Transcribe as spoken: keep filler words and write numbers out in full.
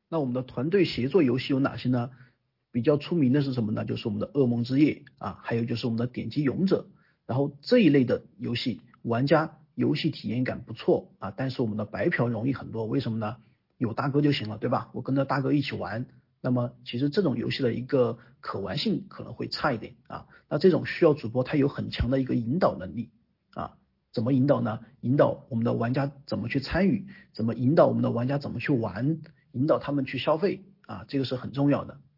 那我们的团队协作游戏有哪些呢？比较出名的是什么呢？就是我们的噩梦之夜啊，还有就是我们的点击勇者。然后这一类的游戏，玩家游戏体验感不错啊，但是我们的白嫖容易很多。为什么呢？有大哥就行了，对吧？我跟着大哥一起玩，那么其实这种游戏的一个可玩性可能会差一点啊。那这种需要主播他有很强的一个引导能力啊。怎么引导呢？引导我们的玩家怎么去参与，怎么引导我们的玩家怎么去玩，引导他们去消费啊，这个是很重要的。